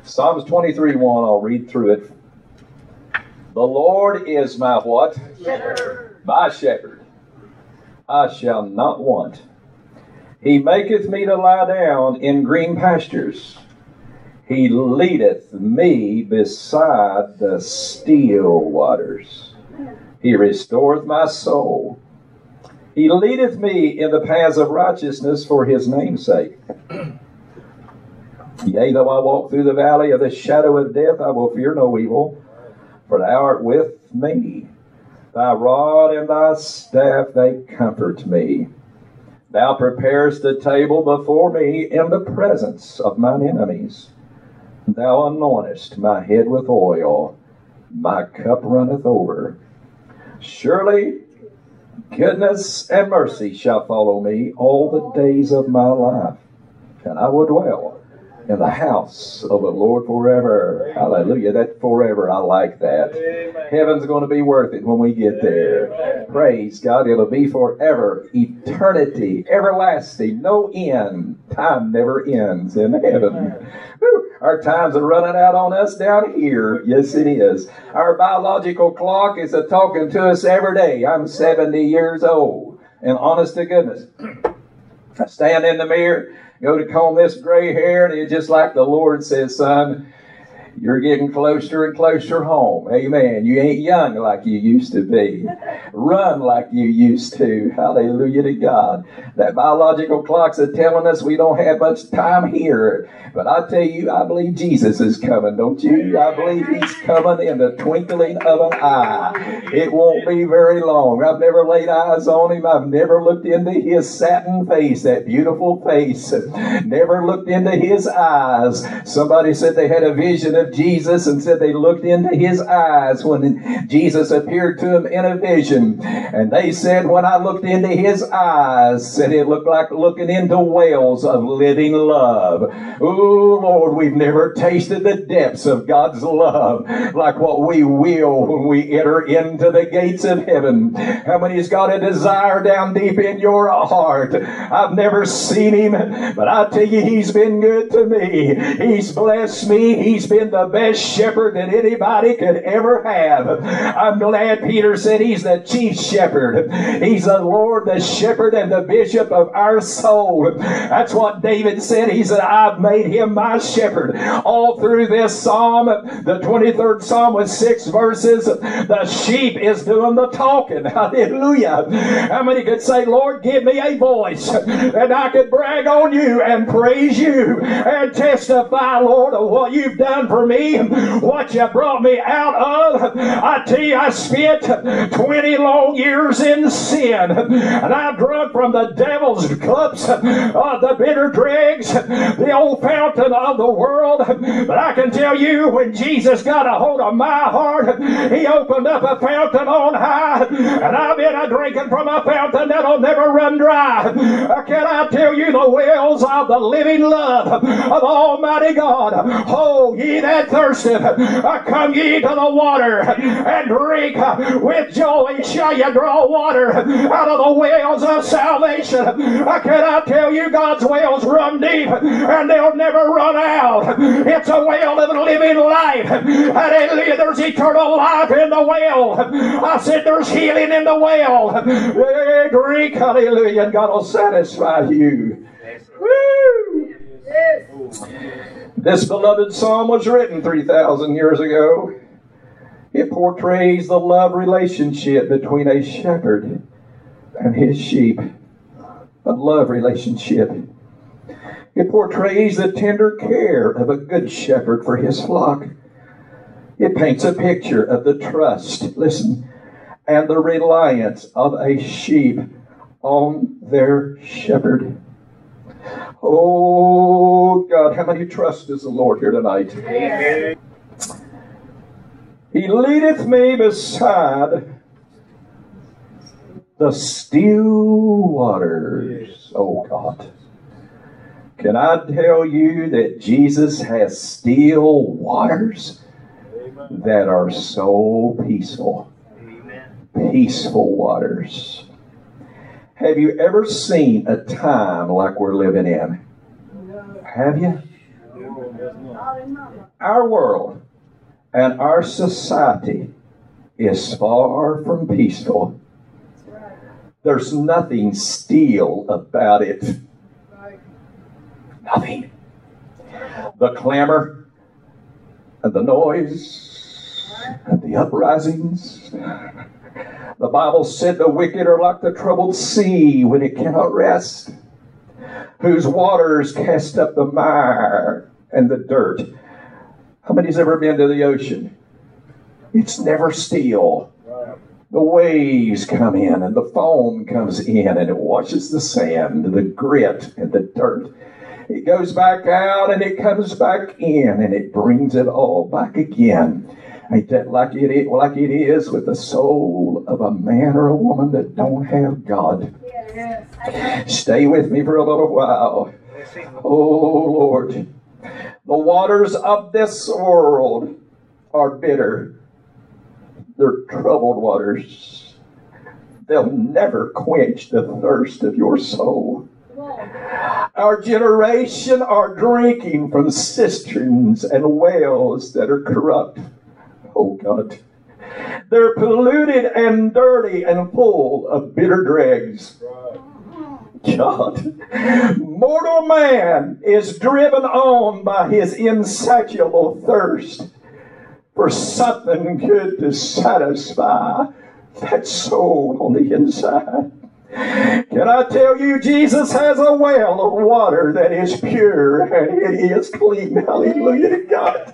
Psalms 23:1, I'll read through it. The Lord is my what? Shepherd. My shepherd. I shall not want. He maketh me to lie down in green pastures. He leadeth me beside the still waters. He restoreth my soul. He leadeth me in the paths of righteousness for his name's sake. Yea, though I walk through the valley of the shadow of death, I will fear no evil, for thou art with me. Thy rod and thy staff, they comfort me. Thou preparest the table before me in the presence of mine enemies. Thou anointest my head with oil. My cup runneth over. Surely goodness and mercy shall follow me all the days of my life, and I will dwell in the house of the Lord forever. Hallelujah. That forever, I like that. Amen. Heaven's going to be worth it when we get there. Amen. Praise God. It'll be forever, eternity, everlasting, no end. Time never ends in heaven. Woo. Our times are running out on us down here. Yes, it is. Our biological clock is talking to us every day. I'm 70 years old. And honest to goodness, I stand in the mirror, go to comb this gray hair, and it's just like the Lord says, son, you're getting closer and closer home. Amen. You ain't young like you used to be. Run like you used to. Hallelujah to God. That biological clock's telling us we don't have much time here. But I tell you, I believe Jesus is coming, don't you? I believe he's coming in the twinkling of an eye. It won't be very long. I've never laid eyes on him. I've never looked into his satin face, that beautiful face. Never looked into his eyes. Somebody said they had a vision of Jesus and said they looked into his eyes when Jesus appeared to them in a vision. And they said when I looked into his eyes, said it looked like looking into wells of living love. Oh, Lord, we've never tasted the depths of God's love like what we will when we enter into the gates of heaven. How many's got a desire down deep in your heart? I've never seen him, but I tell you, he's been good to me. He's blessed me. He's been the best shepherd that anybody could ever have. I'm glad Peter said he's the chief shepherd. He's the Lord, the shepherd, and the bishop of our soul. That's what David said. He said, I've made him my shepherd. All through this psalm, the 23rd psalm with 6 verses, the sheep is doing the talking. Hallelujah. How many could say, Lord, give me a voice and I could brag on you and praise you and testify, Lord, of what you've done for me, what you brought me out of. I tell you, I spent 20 long years in sin, and I've drunk from the devil's cups, the bitter dregs, the old fountain of the world. But I can tell you, when Jesus got a hold of my heart, he opened up a fountain on high, and I've been drinking from a fountain that'll never run dry. Can I tell you, the wells of the living love of Almighty God? Oh, ye that thirsteth, come ye to the water and drink. With joy shall you draw water out of the wells of salvation. Can I tell you, God's wells run deep and they'll never run out. It's a well of living life. Hallelujah. There's eternal life in the well. I said there's healing in the well. Drink, hallelujah, and God will satisfy you. Woo! This beloved psalm was written 3,000 years ago. It portrays the love relationship between a shepherd and his sheep. A love relationship. It portrays the tender care of a good shepherd for his flock. It paints a picture of the trust, listen, and the reliance of a sheep on their shepherd. Oh, God, how many trust is the Lord here tonight? Amen. He leadeth me beside the still waters. Oh, God. Can I tell you that Jesus has still waters that are so peaceful? Peaceful waters. Have you ever seen a time like we're living in? Have you? Our world and our society is far from peaceful. There's nothing still about it. Nothing. The clamor and the noise and the uprisings. The Bible said the wicked are like the troubled sea when it cannot rest, whose waters cast up the mire and the dirt. How many's ever been to the ocean? It's never still. The waves come in and the foam comes in and it washes the sand, the grit and the dirt. It goes back out and it comes back in and it brings it all back again. Ain't that like it is with the soul of a man or a woman that don't have God? Yes. Stay with me for a little while. Oh, Lord. The waters of this world are bitter. They're troubled waters. They'll never quench the thirst of your soul. Our generation are drinking from cisterns and wells that are corrupt. Oh, God. They're polluted and dirty and full of bitter dregs. God. Mortal man is driven on by his insatiable thirst for something good to satisfy that soul on the inside. Can I tell you, Jesus has a well of water that is pure and it is clean. Hallelujah to God.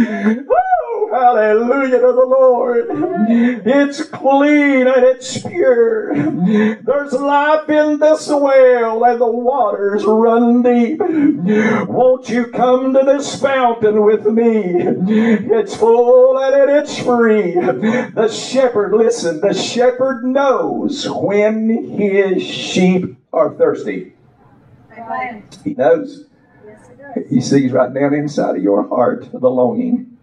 Oh, hallelujah to the Lord. It's clean and it's pure. There's life in this well and the waters run deep. Won't you come to this fountain with me? It's full and it's free. The shepherd, listen, the shepherd knows when his sheep are thirsty. Amen. He knows. He sees right down inside of your heart the longing.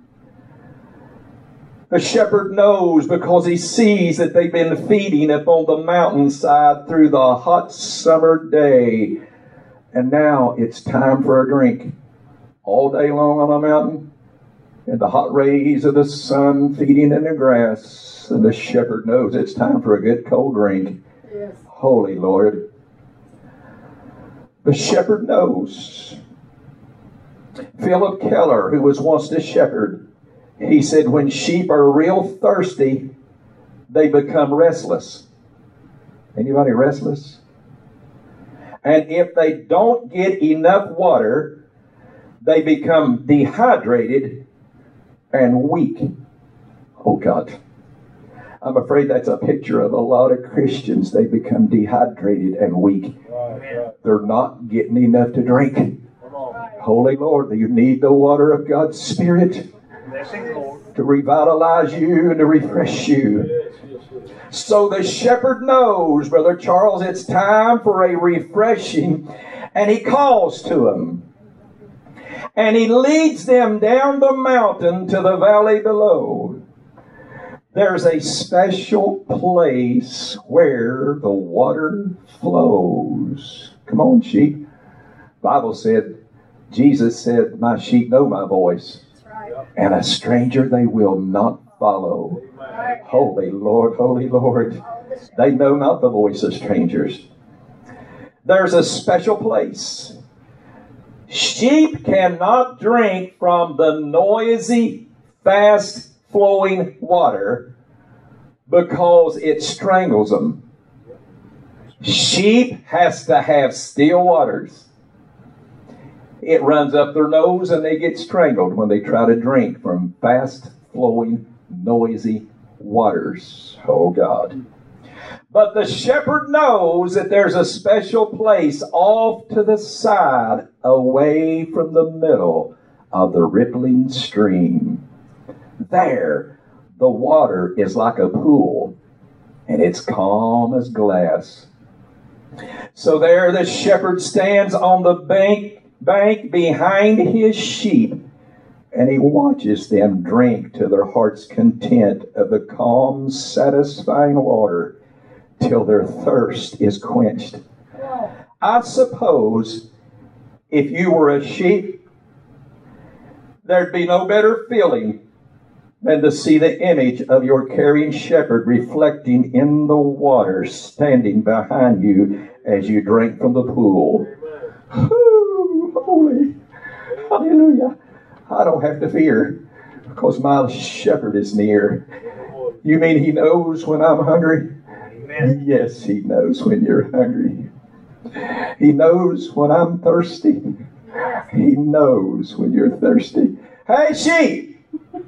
The shepherd knows because he sees that they've been feeding up on the mountainside through the hot summer day. And now it's time for a drink. All day long on the mountain, in the hot rays of the sun feeding in the grass. And the shepherd knows it's time for a good cold drink. Yes. Holy Lord. The shepherd knows. Philip Keller, who was once a shepherd, he said when sheep are real thirsty, they become restless. Anybody restless? And if they don't get enough water, they become dehydrated and weak. Oh God. I'm afraid that's a picture of a lot of Christians. They become dehydrated and weak. They're not getting enough to drink. Holy Lord, you need the water of God's Spirit to revitalize you and to refresh you. So the shepherd knows, Brother Charles, it's time for a refreshing, and he calls to them. And he leads them down the mountain to the valley below. There's a special place where the water flows. Come on, sheep. The Bible said, Jesus said, my sheep know my voice, and a stranger they will not follow. Holy Lord, holy Lord. They know not the voice of strangers. There's a special place. Sheep cannot drink from the noisy, fast-flowing water because it strangles them. Sheep has to have still waters. It runs up their nose and they get strangled when they try to drink from fast-flowing, noisy waters. Oh, God. But the shepherd knows that there's a special place off to the side, away from the middle of the rippling stream. There, the water is like a pool, and it's calm as glass. So there the shepherd stands on the bank behind his sheep, and he watches them drink to their heart's content of the calm, satisfying water till their thirst is quenched. I suppose if you were a sheep There'd be no better feeling than to see the image of your caring shepherd reflecting in the water, standing behind you as you drink from the pool. Ooh, holy, hallelujah. I don't have to fear because my shepherd is near. You mean he knows when I'm hungry? Amen. Yes, he knows when you're hungry. He knows when I'm thirsty. He knows when you're thirsty. Hey, sheep!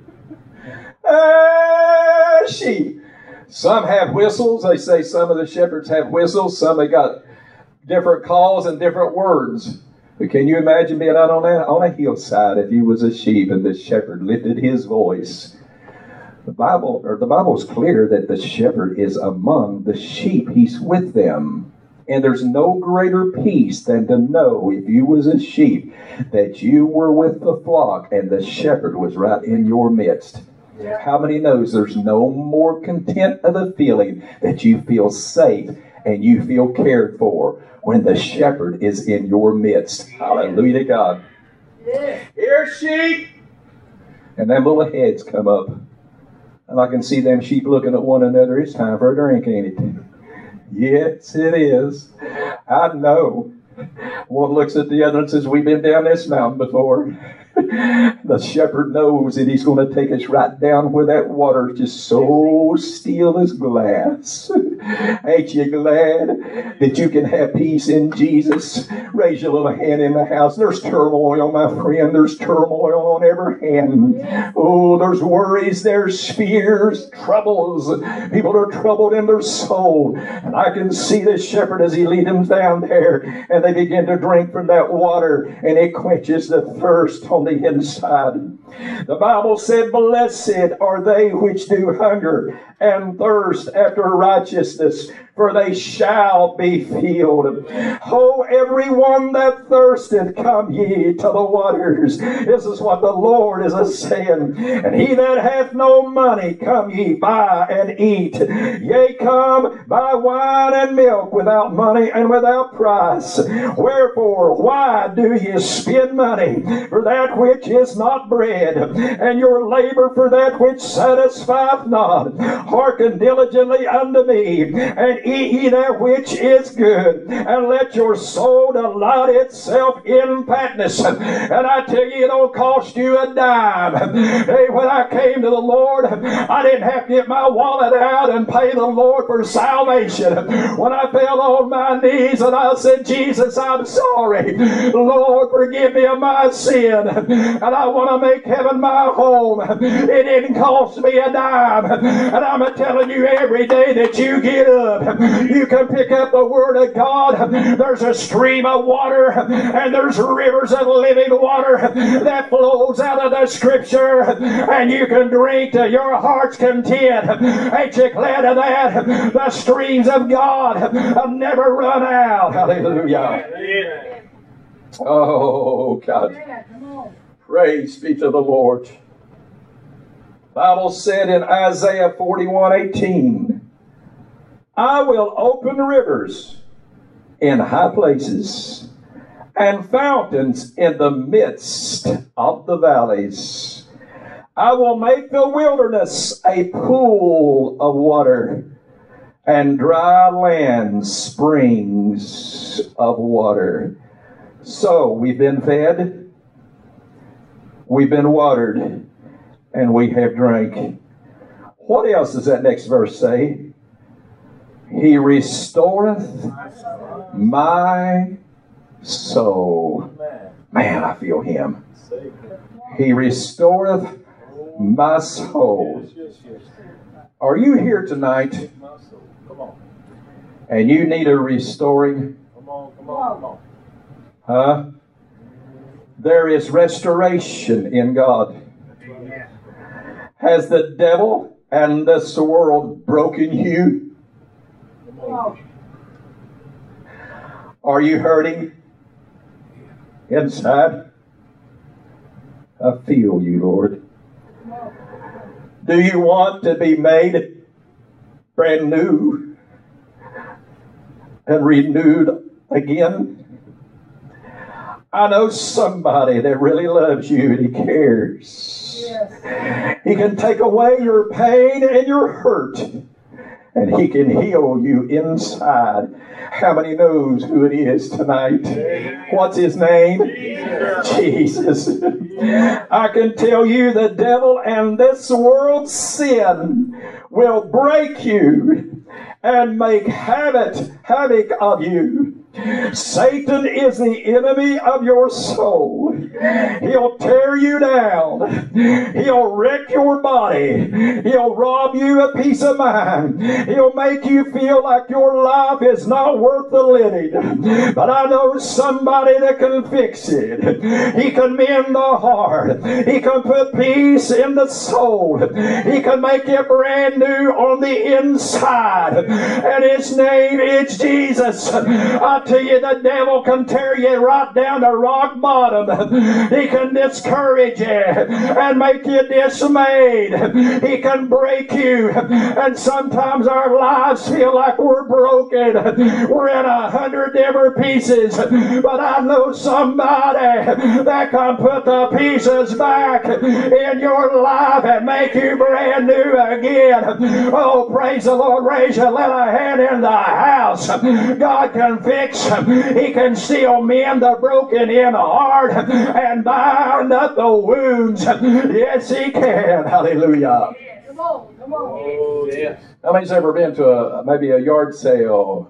Hey, sheep! Some have whistles. They say some of the shepherds have whistles. Some have got different calls and different words. But can you imagine being out on a hillside if you was a sheep and the shepherd lifted his voice? The Bible is clear that the shepherd is among the sheep. He's with them. And there's no greater peace than to know, if you was a sheep, that you were with the flock and the shepherd was right in your midst. Yeah. How many knows there's no more content of a feeling that you feel safe and you feel cared for when the shepherd is in your midst? Hallelujah to God. Yeah. Here, sheep! And them little heads come up. And I can see them sheep looking at one another. It's time for a drink, ain't it? Yes, it is. I know. One looks at the other and says, we've been down this mountain before. The shepherd knows that he's going to take us right down where that water is just so still as glass. Ain't you glad that you can have peace in Jesus? Raise your little hand in the house. There's turmoil, my friend. There's turmoil on every hand. Oh, there's worries, there's fears, troubles. People are troubled in their soul. And I can see the shepherd as he leads them down there. And they begin to drink from that water. And it quenches the thirst on the inside. The Bible said, blessed are they which do hunger and thirst after righteousness, for they shall be filled. Oh, everyone that thirsteth, come ye to the waters. This is what the Lord is a-saying. And he that hath no money, come ye, buy and eat. Yea, come, buy wine and milk without money and without price. Wherefore, why do ye spend money for that which is not bread, and your labor for that which satisfieth not? Hearken diligently unto me, and eat ye that which is good, and let your soul delight itself in fatness. And I tell you, it don't cost you a dime. Hey, when I came to the Lord, I didn't have to get my wallet out and pay the Lord for salvation. When I fell on my knees and I said, Jesus, I'm sorry. Lord, forgive me of my sin. And I want to make heaven my home. It didn't cost me a dime. And I'm telling you, every day that you get up, you can pick up the Word of God. There's a stream of water, and there's rivers of living water that flows out of the Scripture, and you can drink to your heart's content. Ain't you glad of that? The streams of God have never run out. Hallelujah. Oh, God. Praise be to the Lord. The Bible said in Isaiah 41:18, I will open rivers in high places and fountains in the midst of the valleys. I will make the wilderness a pool of water, and dry land springs of water. So we've been fed, we've been watered, and we have drank. What else does that next verse say? He restoreth my soul. Man, I feel him. He restoreth my soul. Are you here tonight and you need a restoring? Come on. Huh? There is restoration in God. Has the devil and this world broken you? Are you hurting inside? I feel you, Lord. Do you want to be made brand new and renewed again? I know somebody that really loves you and He cares. Yes. He can take away your pain and your hurt, and He can heal you inside. How many knows who it is tonight? What's His name? Jesus. I can tell you the devil and this world's sin will break you and make havoc of you. Satan is the enemy of your soul. He'll tear you down. He'll wreck your body. He'll rob you of peace of mind. He'll make you feel like your life is not worth the living. But I know somebody that can fix it. He can mend the heart. He can put peace in the soul. He can make it brand new on the inside. And His name is Jesus. I tell you, the devil can tear you right down to rock bottom. He can discourage you and make you dismayed. He can break you. And sometimes our lives feel like we're broken. We're in 100 different pieces. But I know somebody that can put the pieces back in your life and make you brand new again. Oh, praise the Lord. Raise your little hand in the house. God can fix. He can still mend the broken in heart and bind up the wounds. Yes, He can. Hallelujah. Come on, come on. Oh, yes. How many's ever been to maybe a yard sale?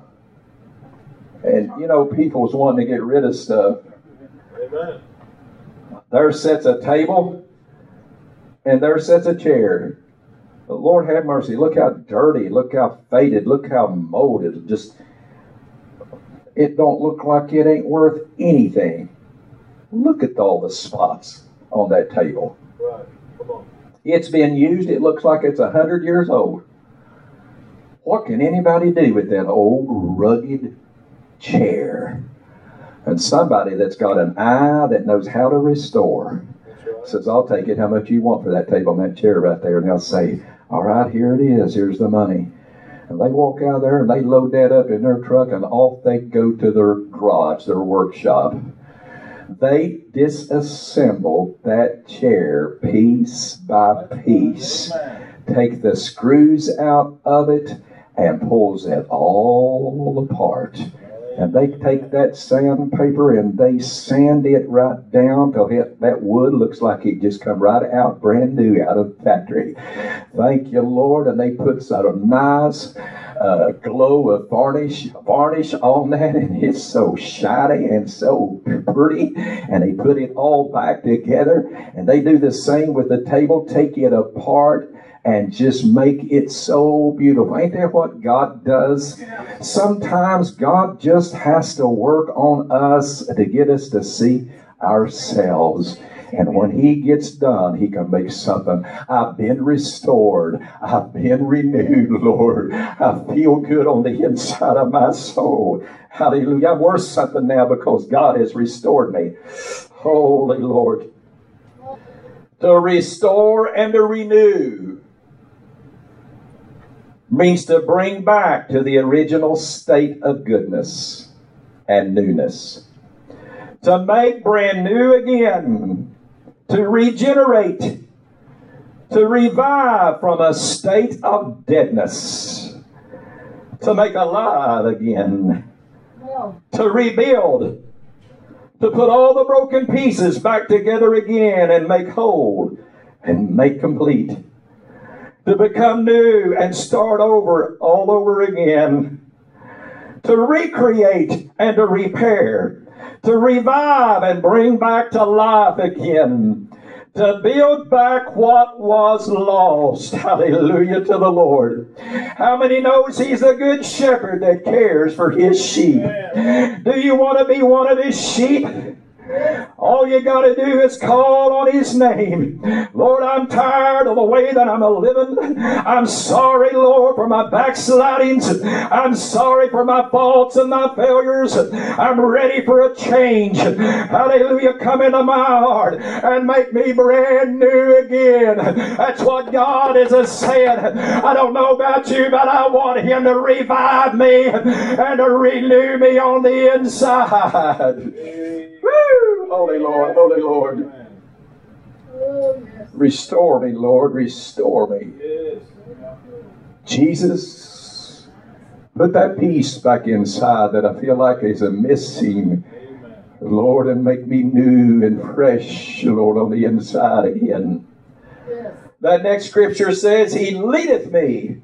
And you know, people's wanting to get rid of stuff. Amen. There sits a table and there sits a chair. The Lord have mercy. Look how dirty, look how faded, look how molded. Just, it don't look like it ain't worth anything. Look at all the spots on that table. Right. Come on. It's been used. It looks like it's 100 years old. What can anybody do with that old rugged chair? And somebody that's got an eye that knows how to restore says, I'll take it. How much you want for that table and that chair right there? And they'll say, all right, here it is. Here's the money. And they walk out there and they load that up in their truck and off they go to their garage, their workshop. They disassemble that chair piece by piece, take the screws out of it, and pulls it all apart. And they take that sandpaper and they sand it right down till that wood looks like it just come right out brand new out of the factory. Thank you, Lord. And they put a nice glow of varnish on that, and it's so shiny and so pretty. And they put it all back together. And they do the same with the table, take it apart and just make it so beautiful. Ain't that what God does? Sometimes God just has to work on us to get us to see ourselves. And when He gets done, He can make something. I've been restored. I've been renewed, Lord. I feel good on the inside of my soul. Hallelujah. I'm worth something now because God has restored me. Holy Lord. To restore and to renew means to bring back to the original state of goodness and newness. To make brand new again. To regenerate. To revive from a state of deadness. To make alive again. To rebuild. To put all the broken pieces back together again and make whole and make complete. To become new and start over all over again. To recreate and to repair. To revive and bring back to life again. To build back what was lost. Hallelujah to the Lord. How many knows He's a good shepherd that cares for His sheep? Do you want to be one of His sheep? All you got to do is call on His name. Lord, I'm tired of the way that I'm living. I'm sorry, Lord, for my backslidings. I'm sorry for my faults and my failures. I'm ready for a change. Hallelujah. Come into my heart and make me brand new again. That's what God is saying. I don't know about you, but I want Him to revive me and to renew me on the inside. Woo! Holy Lord, Holy Lord. Oh, yes. Restore me, Lord, restore me. Yes. Jesus, put that peace back inside that I feel like is a missing, Amen. Lord, and make me new and fresh, Lord, on the inside again. Yes. That next scripture says, He leadeth me.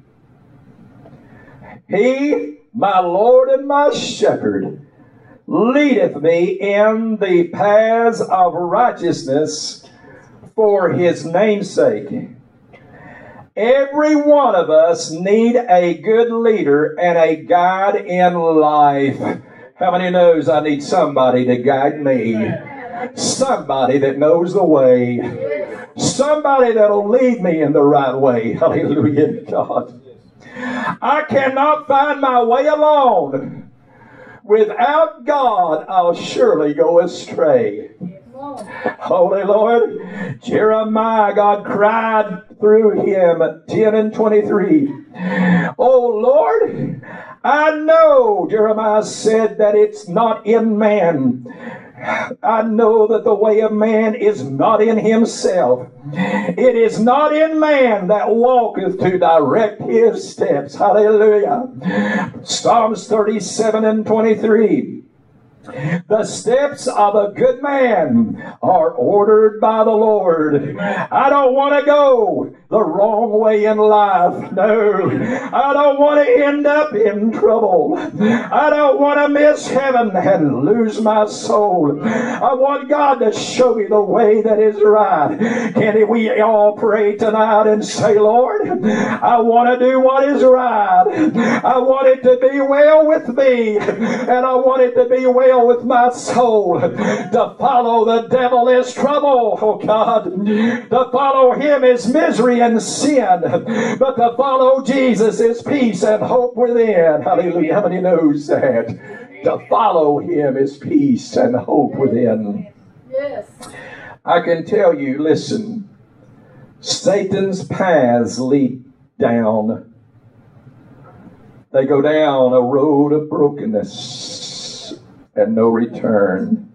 He, my Lord and my shepherd, leadeth me in the paths of righteousness for His name's sake. Every one of us need a good leader and a guide in life. How many knows I need somebody to guide me? Somebody that knows the way. Somebody that'll lead me in the right way. Hallelujah, God. I cannot find my way alone. Without God, I'll surely go astray. Holy Lord, Jeremiah, God cried through him at 10 and 23. Oh Lord, I know, Jeremiah said, that it's not in man. I know that the way of man is not in himself. It is not in man that walketh to direct his steps. Hallelujah. Psalms 37 and 23. The steps of a good man are ordered by the Lord. I don't want to go the wrong way in life. No. I don't want to end up in trouble. I don't want to miss heaven and lose my soul. I want God to show me the way that is right. Can we all pray tonight and say, Lord, I want to do what is right. I want it to be well with me, and I want it to be well with my soul. To follow the devil is trouble, oh God. To follow him is misery and sin. But to follow Jesus is peace and hope within. Hallelujah. How many knows that? To follow him is peace and hope within. Yes. I can tell you, listen, Satan's paths lead down. They go down a road of brokenness and no return.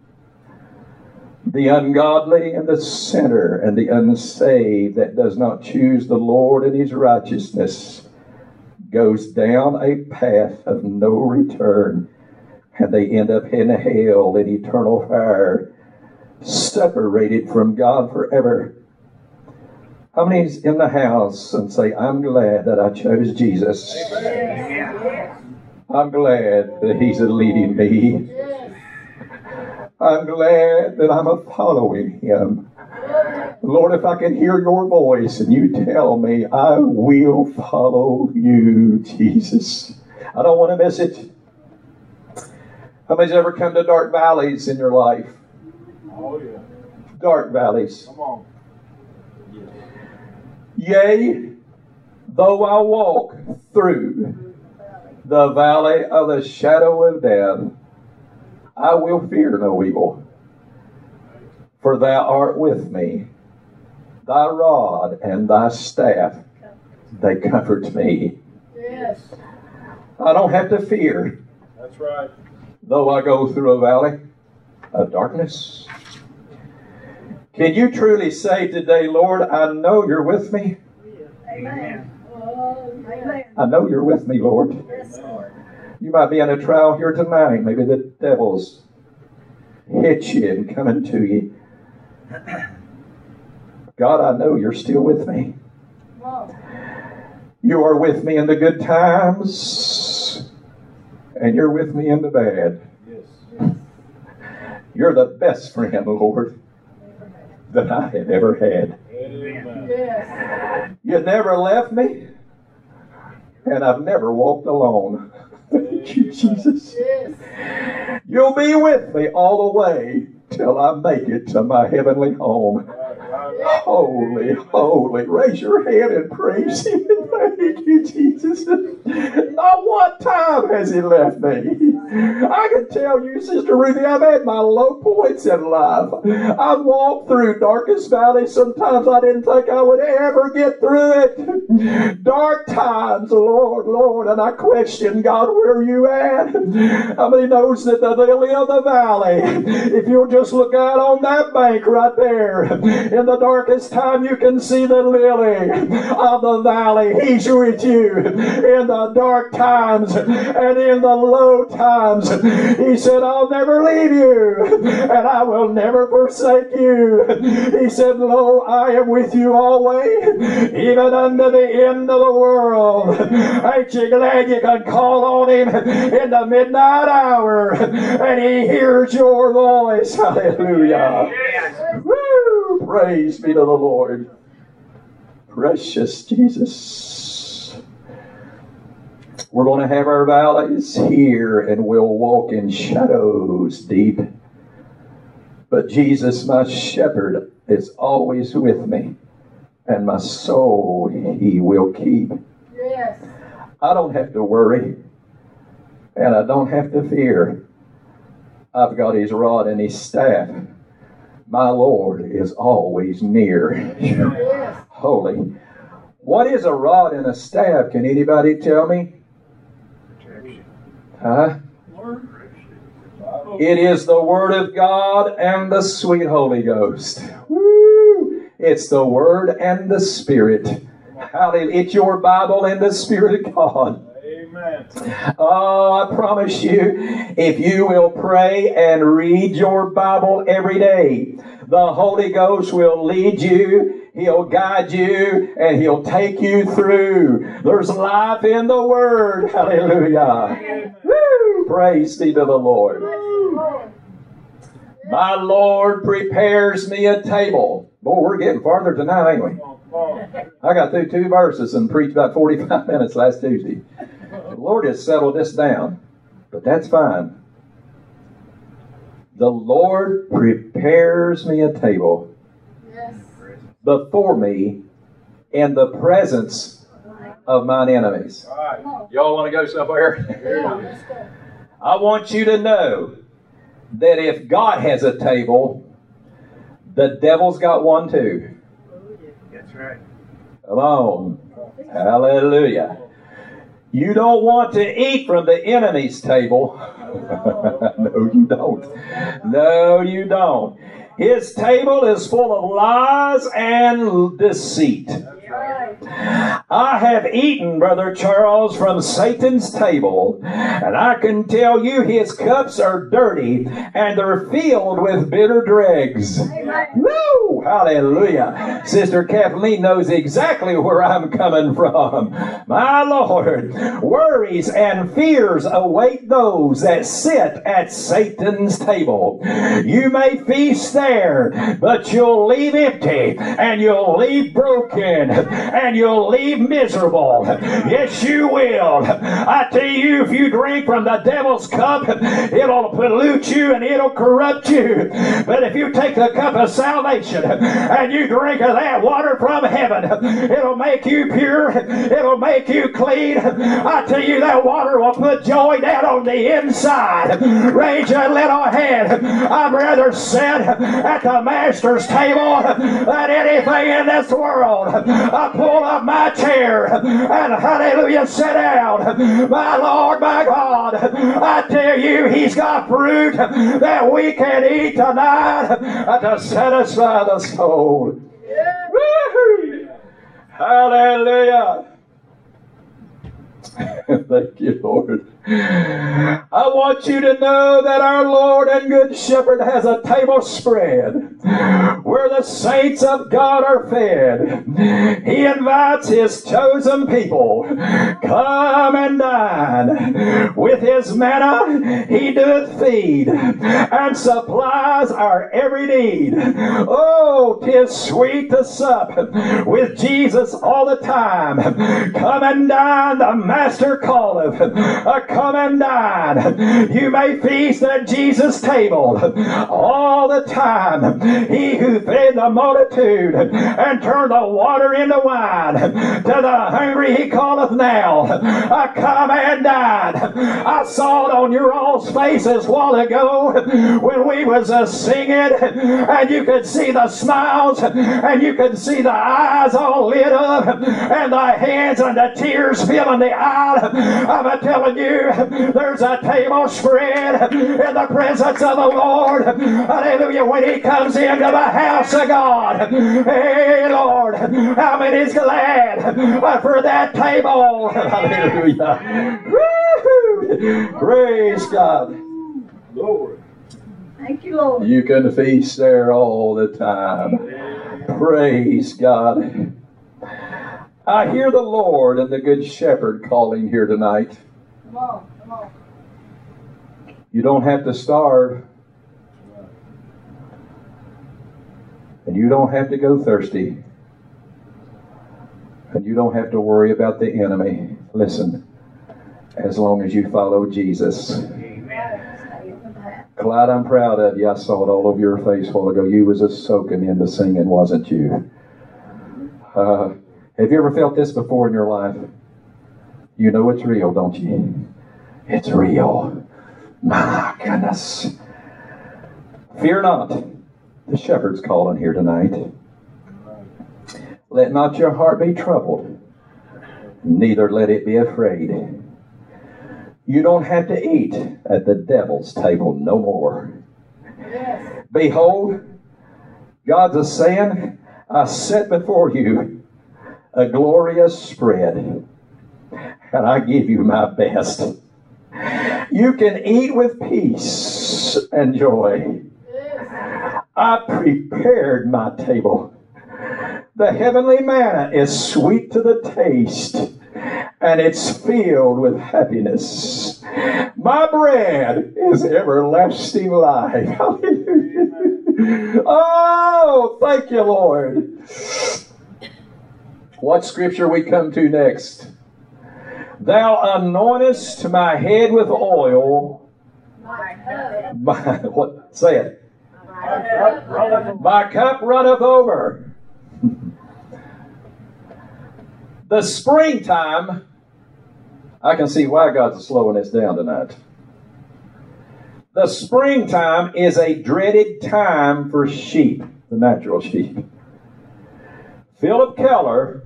The ungodly and the sinner and the unsaved that does not choose the Lord and His righteousness goes down a path of no return, and they end up in hell in eternal fire, separated from God forever. How many's in the house and say, I'm glad that I chose Jesus? I'm glad that He's leading me. I'm glad that I'm following Him. Lord, if I can hear your voice and you tell me, I will follow you, Jesus. I don't want to miss it. How many's ever come to dark valleys in your life? Oh, yeah. Dark valleys. Come on. Yea, though I walk through the valley of the shadow of death, I will fear no evil, for thou art with me. Thy rod and thy staff, they comfort me. Yes. I don't have to fear, That's right. though I go through a valley of darkness. Can you truly say today, Lord, I know you're with me? Amen. Oh, amen. I know you're with me, Lord. Yes, Lord. You might be in a trial here tonight. Maybe the devil's hit you and coming to you. God, I know you're still with me. Come on. You are with me in the good times, and you're with me in the bad. Yes. You're the best friend, Lord, that I have ever had. Amen. Yes. You never left me, and I've never walked alone. Thank you, Jesus. Yes. You'll be with me all the way till I make it to my heavenly home. Holy, holy. Raise your hand and praise Him. Thank you, Jesus. Not one time has He left me. I can tell you, Sister Ruthie, I've had my low points in life. I've walked through darkest valleys. Sometimes I didn't think I would ever get through it. Dark times, Lord, Lord, and I questioned, God, where are you at? How many knows that the lily of the valley, if you'll just look out on that bank right there, in the darkest time you can see the lily of the valley. He's with you in the dark times and in the low times. He said, I'll never leave you and I will never forsake you. He said, lo, I am with you always, even unto the end of the world. Ain't you glad you can call on him in the midnight hour and he hears your voice? Hallelujah. Woo! Praise be to the Lord. Precious Jesus. We're going to have our valleys here and we'll walk in shadows deep. But Jesus, my shepherd, is always with me, and my soul he will keep. Yes. I don't have to worry, and I don't have to fear. I've got his rod and his staff. My Lord is always near. Yes. Holy. What is a rod and a staff? Can anybody tell me? Huh? It is the Word of God and the sweet Holy Ghost. Woo! It's the Word and the Spirit. Hallelujah. It's your Bible and the Spirit of God. Amen. Oh, I promise you, if you will pray and read your Bible every day, the Holy Ghost will lead you, He'll guide you, and He'll take you through. There's life in the Word. Hallelujah. Woo! Praise be to the Lord. My Lord prepares me a table. Boy, we're getting farther tonight, ain't we? I got through 2 verses and preached about 45 minutes last Tuesday. The Lord has settled this down, but that's fine. The Lord prepares me a table before me in the presence of mine enemies. Y'all want to go somewhere? I want you to know that if God has a table, the devil's got one too. That's right. Come on. Hallelujah. You don't want to eat from the enemy's table. No, you don't. No, you don't. His table is full of lies and deceit. I have eaten, Brother Charles, from Satan's table, and I can tell you his cups are dirty and they're filled with bitter dregs. Woo! Hallelujah. Sister Kathleen knows exactly where I'm coming from. My Lord, worries and fears await those that sit at Satan's table. You may feast there, but you'll leave empty, and you'll leave broken, and you'll leave miserable. Yes, you will. I tell you, if you drink from the devil's cup, it'll pollute you and it'll corrupt you. But if you take the cup of salvation and you drink of that water from heaven, it'll make you pure. It'll make you clean. I tell you, that water will put joy down on the inside. Raise your little head. I'd rather sit at the Master's table than anything in this world. I pull up my chair and hallelujah, sit down. My Lord, my God, I tell you, He's got fruit that we can eat tonight to satisfy the soul. Woo-hoo. Hallelujah. Thank you, Lord. I want you to know that our Lord and Good Shepherd has a table spread where the saints of God are fed. He invites His chosen people, come and dine. With His manna He doeth feed and supplies our every need. Oh, 'tis sweet to sup with Jesus all the time. Come and dine, the Master calleth. come and dine. You may feast at Jesus' table all the time. He who fed the multitude and turned the water into wine. To the hungry he calleth now. Come and dine. I saw it on your all's faces a while ago when we was singing, and you could see the smiles, and you could see the eyes all lit up, and the hands and the tears filling the aisle. I'm telling you, there's a table spread in the presence of the Lord. Hallelujah. When he comes into the house of God. Hey, Lord, how many's glad for that table? Hallelujah. Woo-hoo. Praise God. Lord. Thank you, Lord. You can feast there all the time. Praise God. I hear the Lord and the Good Shepherd calling here tonight. Come on, come on. You don't have to starve. And you don't have to go thirsty. And you don't have to worry about the enemy. Listen, as long as you follow Jesus. Clyde, I'm proud of you. I saw it all over your face a while ago. You was a soaking into singing, wasn't you? Have you ever felt this before in your life? You know it's real, don't you? It's real. My goodness. Fear not. The shepherd's calling here tonight. Let not your heart be troubled, neither let it be afraid. You don't have to eat at the devil's table no more. Yes. Behold, God's a saying, I set before you a glorious spread, and I give you my best. You can eat with peace and joy. Yes. I prepared my table. The heavenly manna is sweet to the taste, and it's filled with happiness. My bread is everlasting life. Hallelujah. Oh, thank you, Lord. What scripture we come to next? Thou anointest my head with oil. What? Say it. My cup runneth over. The springtime, I can see why God's slowing this down tonight. The springtime is a dreaded time for sheep, the natural sheep. Philip Keller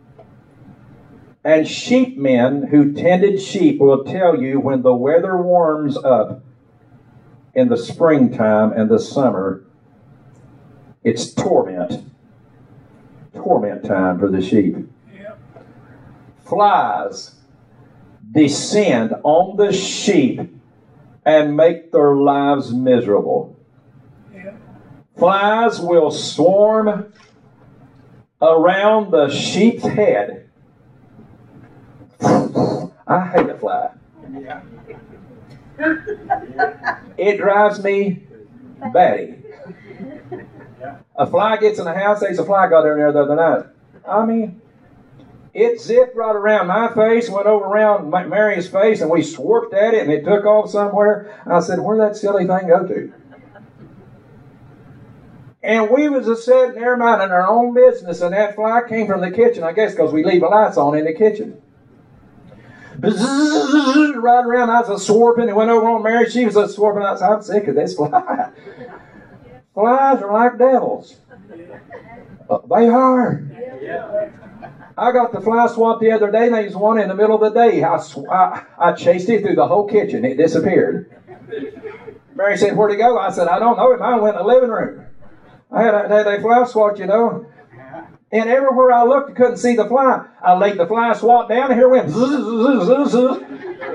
and sheepmen who tended sheep will tell you when the weather warms up in the springtime and the summer, it's torment. Torment time for the sheep. Flies descend on the sheep and make their lives miserable. Flies will swarm around the sheep's head. I hate a fly. It drives me batty. A fly gets in the house. There's a fly got in there the other night. I mean, it zipped right around my face, went over around Mary's face, and we swarfed at it, and it took off somewhere. I said, where'd that silly thing go to? And we was a sitting there minding our own business, and that fly came from the kitchen, I guess, because we leave the lights on in the kitchen. Bzzz, right around, I was a-swarping. It went over on Mary. She was a-swarping. I said, I'm sick of this fly. Flies are like devils. They are. I got the fly swat the other day, and there was one in the middle of the day. I chased it through the whole kitchen. It disappeared. Mary said, where'd it go? I said, I don't know. Mine went in the living room. I had a fly swat, you know. And everywhere I looked, I couldn't see the fly. I laid the fly swat down, and here it went. Zzz, zzz, zzz, zzz.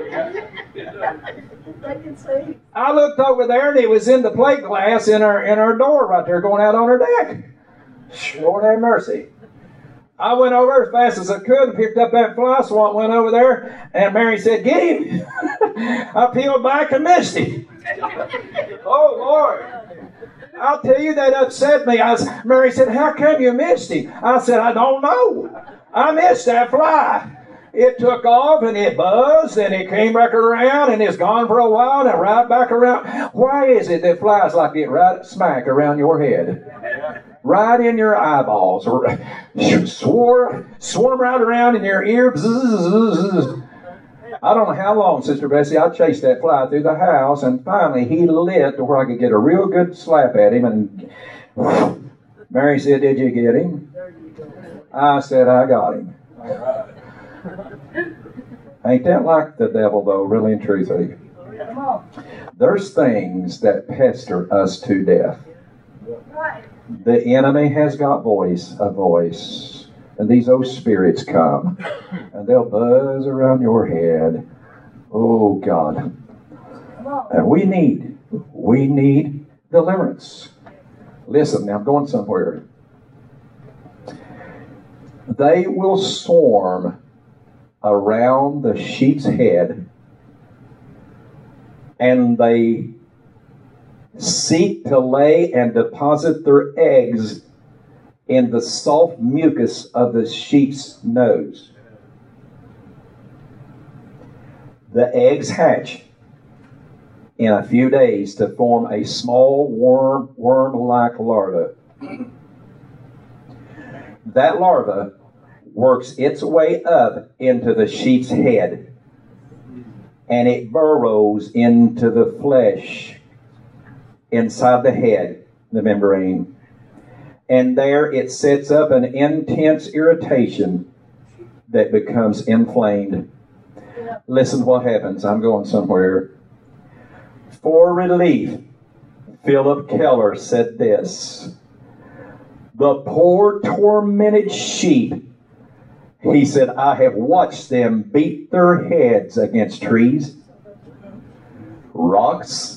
I looked over there, and it was in the plate glass in our door right there going out on her deck. Lord have mercy. I went over as fast as I could and picked up that fly swat, went over there, and Mary said, get him. I peeled back and missed him. Oh, Lord. I'll tell you, that upset me. Mary said, how come you missed him? I said, I don't know. I missed that fly. It took off and it buzzed and it came back around and it's gone for a while and right back around. Why is it that flies like it right smack around your head? Right in your eyeballs, or swarm right around in your ear. I don't know how long, Sister Bessie, I chased that fly through the house, and finally he lit to where I could get a real good slap at him. And Mary said, "Did you get him?" I said, "I got him." Ain't that like the devil, though, really and truthfully? There's things that pester us to death. The enemy has got a voice, and these old spirits come, and they'll buzz around your head. Oh, God. And we need deliverance. Listen, now I'm going somewhere. They will swarm around the sheep's head, and they seek to lay and deposit their eggs in the soft mucus of the sheep's nose. The eggs hatch in a few days to form a small worm-like larva. That larva works its way up into the sheep's head, and it burrows into the flesh inside the head, the membrane. And there it sets up an intense irritation that becomes inflamed. Listen what happens. I'm going somewhere. For relief, Philip Keller said this: "The poor tormented sheep," he said, "I have watched them beat their heads against trees, rocks,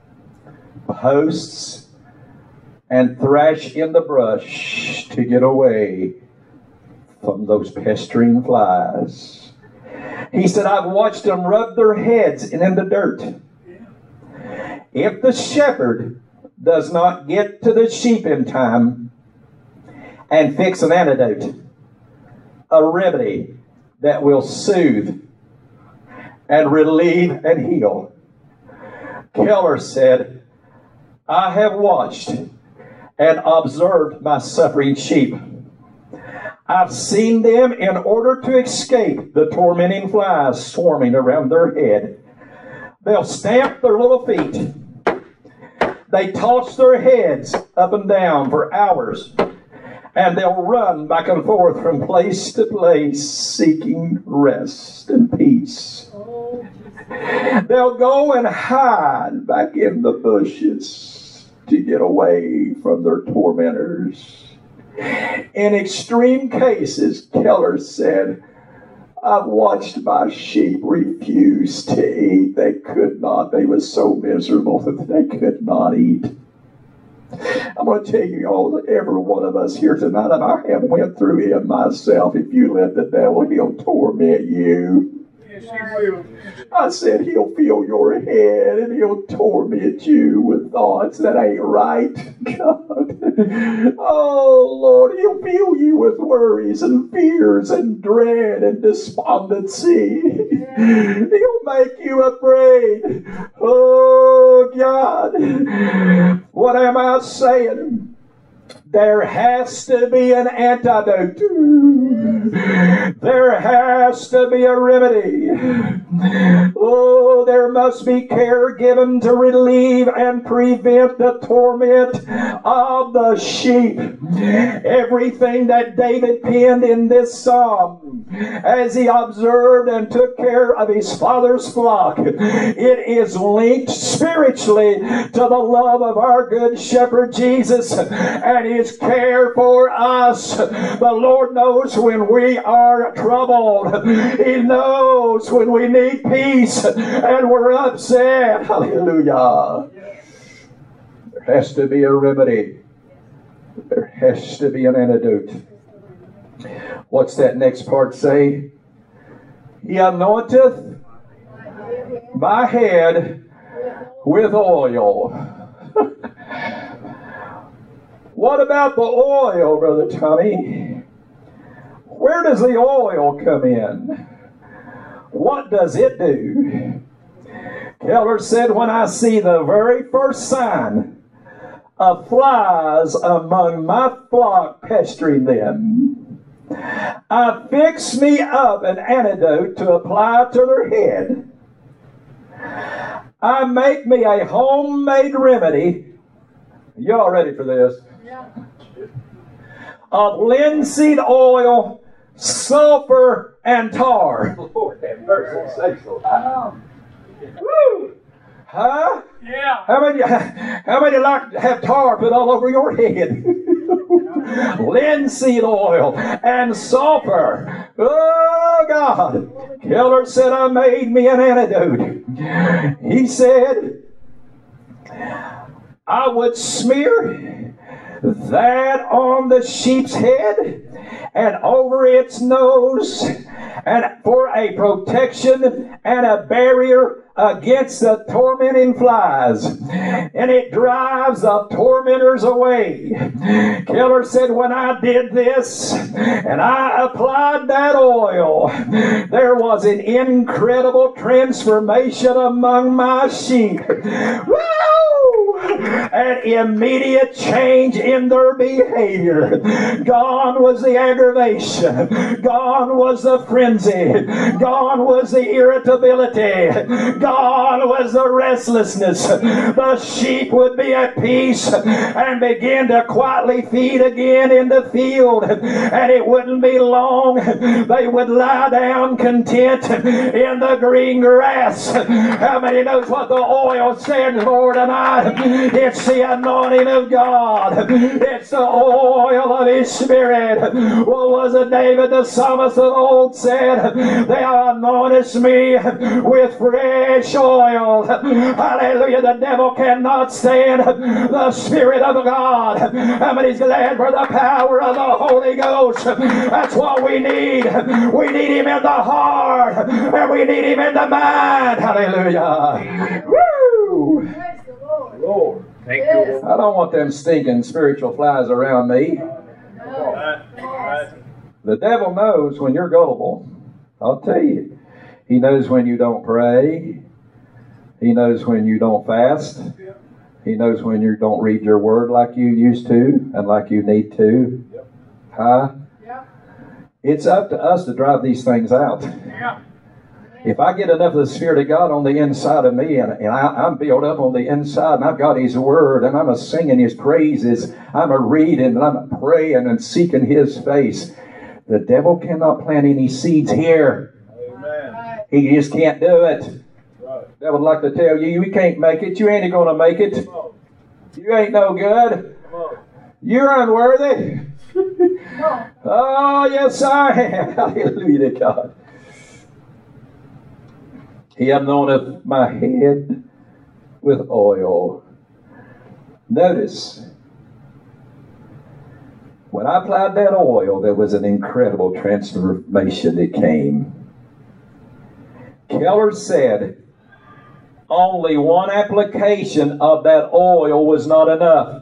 posts, and thrash in the brush to get away from those pestering flies." He said, "I've watched them rub their heads in the dirt. If the shepherd does not get to the sheep in time and fix an antidote, a remedy that will soothe and relieve and heal," Keller said, "I have watched and observed my suffering sheep. I've seen them, in order to escape the tormenting flies swarming around their head, they'll stamp their little feet. They toss their heads up and down for hours, and they'll run back and forth from place to place seeking rest and peace. They'll go and hide back in the bushes to get away from their tormentors. In extreme cases," Keller said, "I've watched my sheep refuse to eat. They could not. They were so miserable that they could not eat." I'm going to tell you all, every one of us here tonight, and I have went through it myself. If you let the devil, he'll torment you. Yes, he will. I said he'll fill your head and he'll torment you with thoughts that ain't right. God. Oh, Lord, he'll fill you with worries and fears and dread and despondency. He'll make you afraid. Oh, God. What am I saying? There has to be an antidote. There has to be a remedy. Oh, there must be care given to relieve and prevent the torment of the sheep. Everything that David penned in this psalm, as he observed and took care of his father's flock, it is linked spiritually to the love of our good shepherd Jesus and his care for us. The Lord knows when we are troubled. He knows when we need peace and we're upset. Hallelujah. There has to be a remedy. There has to be an antidote. What's that next part say? He anointeth my head with oil. What about the oil, Brother Tommy? Where does the oil come in? What does it do? Keller said, when I see the very first sign of flies among my flock pestering them, I fix me up an antidote to apply to their head. I make me a homemade remedy. Y'all ready for this? Yeah. Of linseed oil, sulfur, and tar. Lord have mercy, say so. Woo! Huh? Yeah. How many like to have tar put all over your head? Linseed oil and sulfur. Oh God. Keller said, I made me an antidote. He said, I would smear that on the sheep's head and over its nose, and for a protection and a barrier against the tormenting flies, and it drives the tormentors away. Keller said, when I did this and I applied that oil, there was an incredible transformation among my sheep. Woo! An immediate change in their behavior. Gone was the aggravation. Gone was the frenzy. Gone was the irritability. Gone was the restlessness. The sheep would be at peace and begin to quietly feed again in the field. And it wouldn't be long. They would lie down content in the green grass. How many knows what the oil stands for tonight? It's the anointing of God. It's the oil of His Spirit. What was it David the psalmist of old said? Thou anointest me with fresh oil. Hallelujah. The devil cannot stand the Spirit of God. How many's glad for the power of the Holy Ghost? That's what we need. We need Him in the heart, and we need Him in the mind. Hallelujah. Woo! Praise the Lord. Lord. Thank you, Lord. I don't want them stinking spiritual flies around me. Right. The devil knows when you're gullible. I'll tell you. He knows when you don't pray. He knows when you don't fast. He knows when you don't read your word like you used to and like you need to. Huh? Yeah. It's up to us to drive these things out. Yeah. If I get enough of the Spirit of God on the inside of me, and I'm built up on the inside, and I've got His Word, and I'm a singing His praises, I'm a reading, and I'm a praying and seeking His face, the devil cannot plant any seeds here. Amen. He just can't do it. Right. That would like to tell you, you can't make it. You ain't going to make it. Come on. You ain't no good. Come on. You're unworthy. No. Oh, yes, I am. Hallelujah to God. He anointeth my head with oil. Notice, when I applied that oil, there was an incredible transformation that came. Keller said, only one application of that oil was not enough.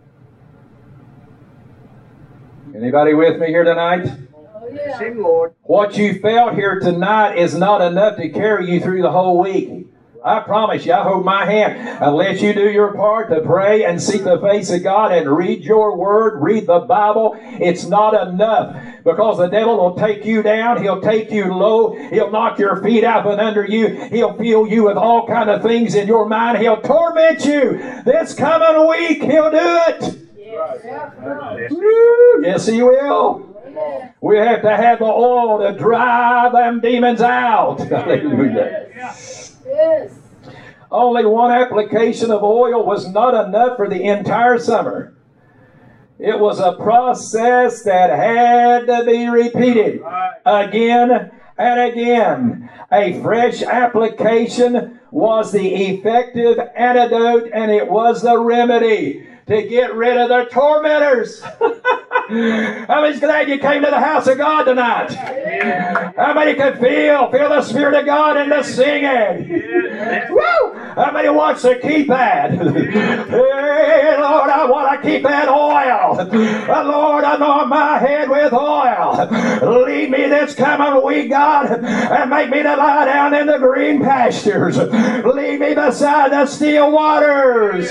Anybody with me here tonight? Oh, yeah. Sing, Lord. What you felt here tonight is not enough to carry you through the whole week. I promise you, I hold my hand. Unless you do your part to pray and seek the face of God and read your word, read the Bible, it's not enough. Because the devil will take you down. He'll take you low. He'll knock your feet out from under you. He'll fill you with all kind of things in your mind. He'll torment you. This coming week, he'll do it. Yes. Yeah. Woo, yes, he will. Yeah. We have to have the oil to drive them demons out. Hallelujah. Yes. Only one application of oil was not enough for the entire summer. It was a process that had to be repeated again and again. A fresh application was the effective antidote, and it was the remedy to get rid of the tormentors. How many's glad you came to the house of God tonight? How many could feel the Spirit of God in the singing? Woo! How many wants to keep that? Hey, Lord, I want to keep that oil. Lord, anoint my head with oil. Lead me this coming week, God, and make me to lie down in the green pastures. Lead me beside the still waters.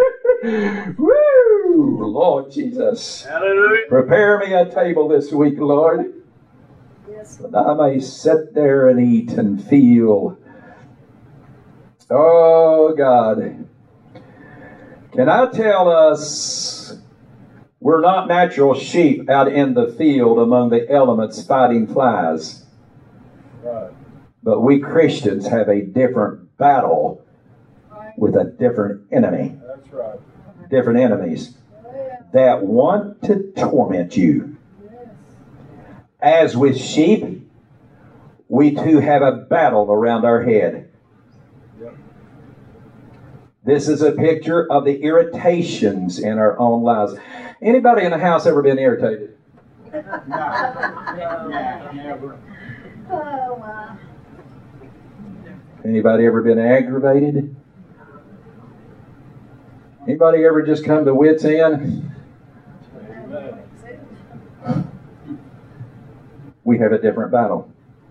Woo! Lord Jesus. Hallelujah. Prepare me a table this week, Lord, Yes. that I may sit there and eat and feel. Oh, God. Can I tell us we're not natural sheep out in the field among the elements fighting flies, Right. but we Christians have a different battle with a different enemy, That's right. different enemies Oh, yeah. that want to torment you. Yes. As with sheep, we too have a battle around our head. Yep. This is a picture of the irritations in our own lives. Anybody in the house ever been irritated? Never. Oh, my. Anybody ever been aggravated? Anybody ever just come to wit's end? Amen. We have a different battle.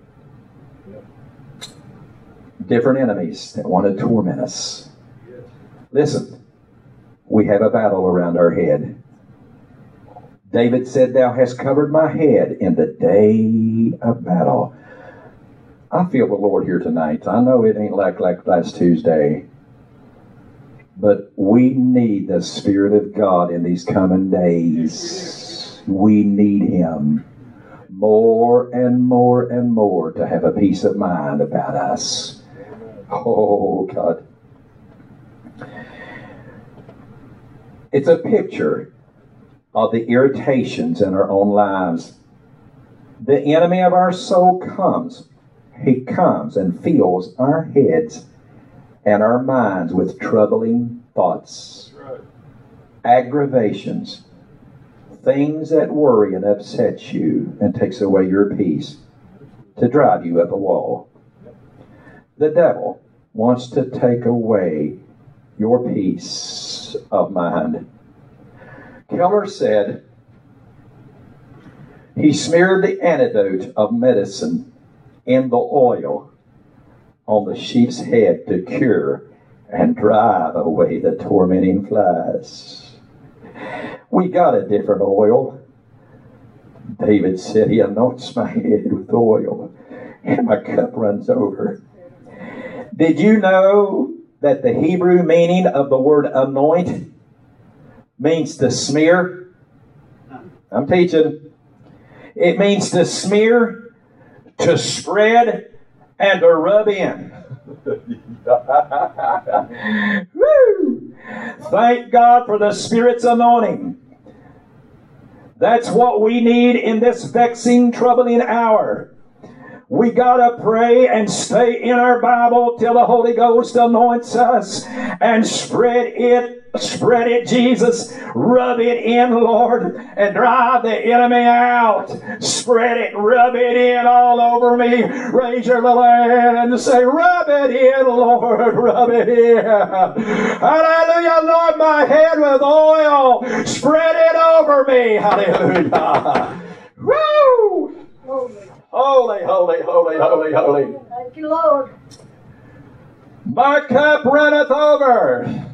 Different enemies that want to torment us. Listen, we have a battle around our head. David said, "Thou hast covered my head in the day of battle." I feel the Lord here tonight. I know it ain't like last Tuesday, but we need the Spirit of God in these coming days. We need Him more and more and more to have a peace of mind about us. Oh, God. It's a picture of the irritations in our own lives. The enemy of our soul comes. He comes and fills our heads and our minds with troubling thoughts, That's right. aggravations, things that worry and upset you and takes away your peace to drive you up a wall. The devil wants to take away your peace of mind. Keller said he smeared the antidote of medicine in the oil on the sheep's head to cure and drive away the tormenting flies. We got a different oil. David said, He anoints my head with oil and my cup runs over. Did you know that the Hebrew meaning of the word anoint means to smear? I'm teaching. It means to smear, to spread, and to rub in. Woo! Thank God for the Spirit's anointing. That's what we need in this vexing, troubling hour. We gotta pray and stay in our Bible till the Holy Ghost anoints us and spread it, Jesus. Rub it in, Lord, and drive the enemy out. Spread it, rub it in all over me. Raise your little hand and say, rub it in, Lord, rub it in. Hallelujah, Lord, my head with oil. Spread it over me. Hallelujah. Woo! Holy. Holy, holy, holy, holy, holy. Thank you, Lord. My cup runneth over.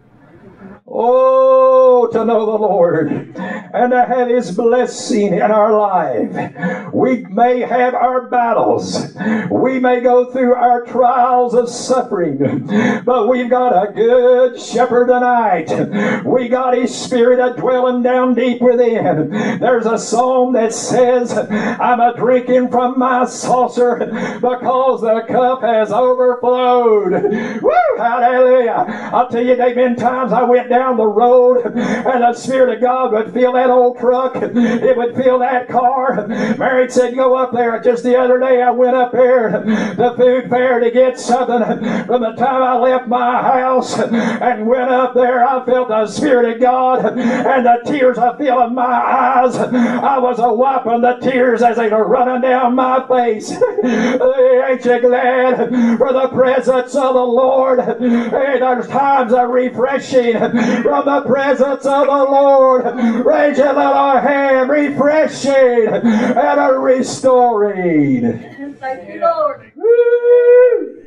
Oh, to know the Lord and to have His blessing in our life. We may have our battles. We may go through our trials of suffering. But we've got a good shepherd tonight. We got His Spirit a dwelling down deep within. There's a song that says, I'm a drinking from my saucer because the cup has overflowed. Woo! Hallelujah. I'll tell you, there've been times I went down down the road, and the Spirit of God would fill that old truck. It would fill that car. Mary said, go up there. Just the other day I went up there to food fair to get something. From the time I left my house and went up there, I felt the Spirit of God, and the tears I feel in my eyes. I was wiping the tears as they were running down my face. Ain't you glad for the presence of the Lord? Hey, there's times of refreshing from the presence of the Lord. Raise your little hand, refreshing and a restoring. Thank you, Lord. Woo!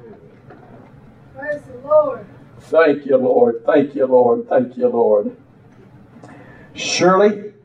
Praise the Lord. Thank you, Lord. Thank you, Lord. Thank you, Lord. Surely,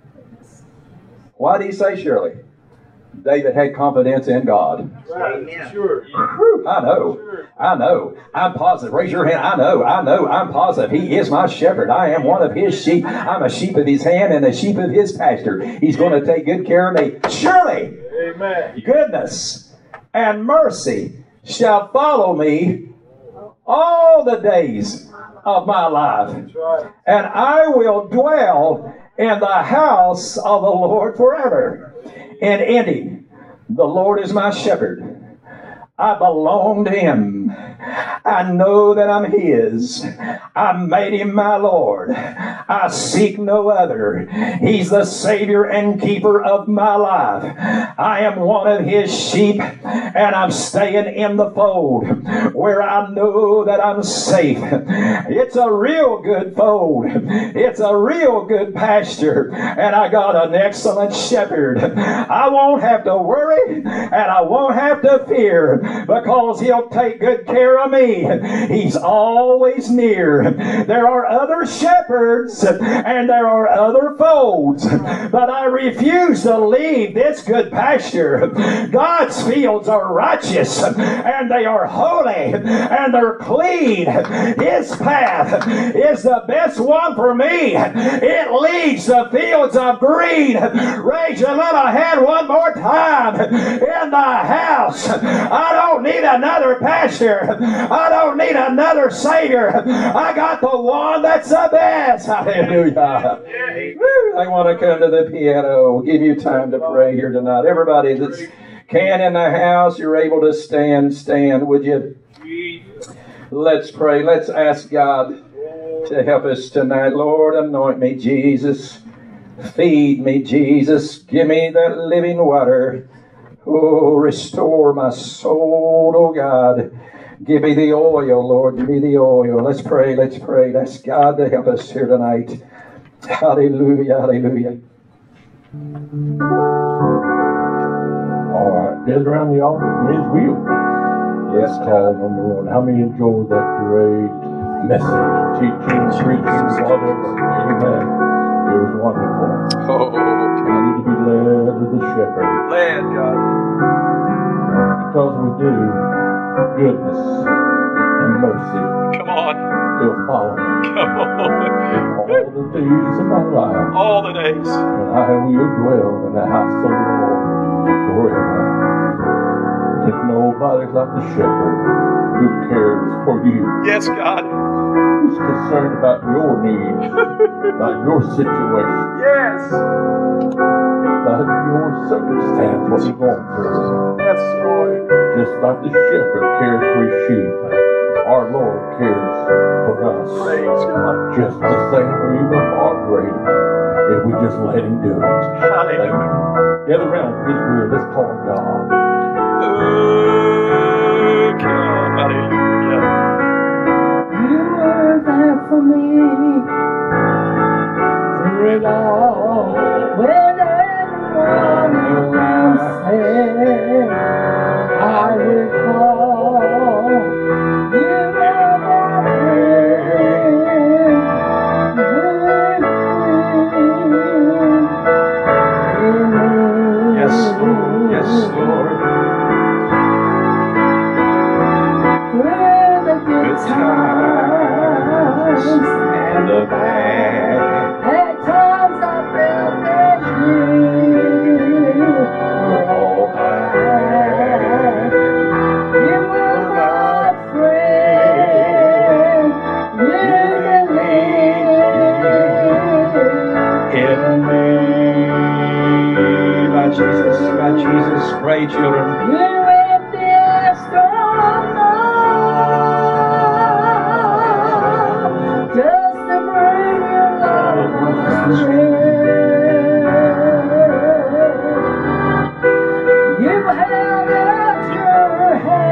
why did he say surely? David had confidence in God. Right. Sure. Whew, I know. I'm positive. Raise your hand. I know. I'm positive. He is my shepherd. I am one of his sheep. I'm a sheep of his hand and a sheep of his pasture. He's going to take good care of me. Surely, Amen. goodness and mercy shall follow me all the days of my life. That's right. And I will dwell in the house of the Lord forever. And ending, the Lord is my shepherd. I belong to him. I know that I'm his. I made him my Lord. I seek no other. He's the Savior and keeper of my life. I am one of his sheep, and I'm staying in the fold where I know that I'm safe. It's a real good fold. It's a real good pasture, and I got an excellent shepherd. I won't have to worry, and I won't have to fear, because he'll take good care of me. He's always near. There are other shepherds and there are other folds, but I refuse to leave this good pasture. God's fields are righteous and they are holy and they're clean. His path is the best one for me. It leads to fields of green. Raise your little hand one more time. In the house, I don't need another pastor. I don't need another Savior. I got the one that's the best. Hallelujah. Woo, I want to come to the piano. We'll give you time to pray here tonight. Everybody that's can in the house, you're able to stand, would you? Let's pray. Let's ask God to help us tonight. Lord, anoint me, Jesus. Feed me, Jesus. Give me that living water. Oh, restore my soul, oh God. Give me the oil, Lord. Give me the oil. Let's pray. Let's pray. Ask God to help us here tonight. Hallelujah. Hallelujah. All right. Gather around the altar for his will. Yes, Let's call on the Lord. How many enjoyed that great message, teaching, preaching, whatever? Amen. It was wonderful. Oh, We need to be led to the shepherd. Led, God. Because we do, goodness and mercy Come on. will follow me Come on. all the days of my life. All the days. And I will dwell in the house of the Lord forever. There's nobody like the shepherd who cares for you, Yes, God. who's concerned about your needs, about your situation, Yes. about your circumstance, what you're going through. Yes, Lord. Just like the shepherd cares for his sheep, our Lord cares for us. Praise God. Just the same or even far greater if we just let him do it. Hallelujah. Gather around his will. Let's call God. Oh, God. Hallelujah. You were there for me Through it all, when everyone around said I will call. You were my friend. Yes, Lord. Yes, Lord. Through the good times times and the bad. At times I felt that Jesus, God, Jesus. Pray, children. You will be a strong love, just to bring your love strength. You held out your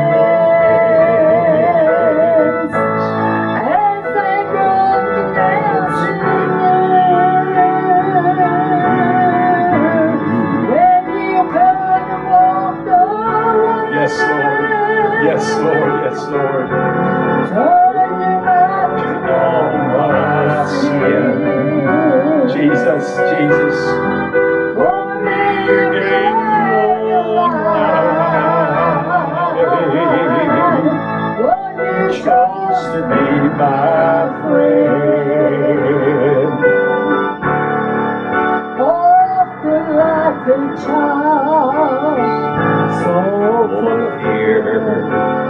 hands as they broke down singing. When you could walk away. Yes, Lord. Yes, Lord. Yes, Lord. Turn your back to all my sin. Jesus, Jesus. For me, you gave your life. Lord, you chose To be my friend. often like a child, so full of fear.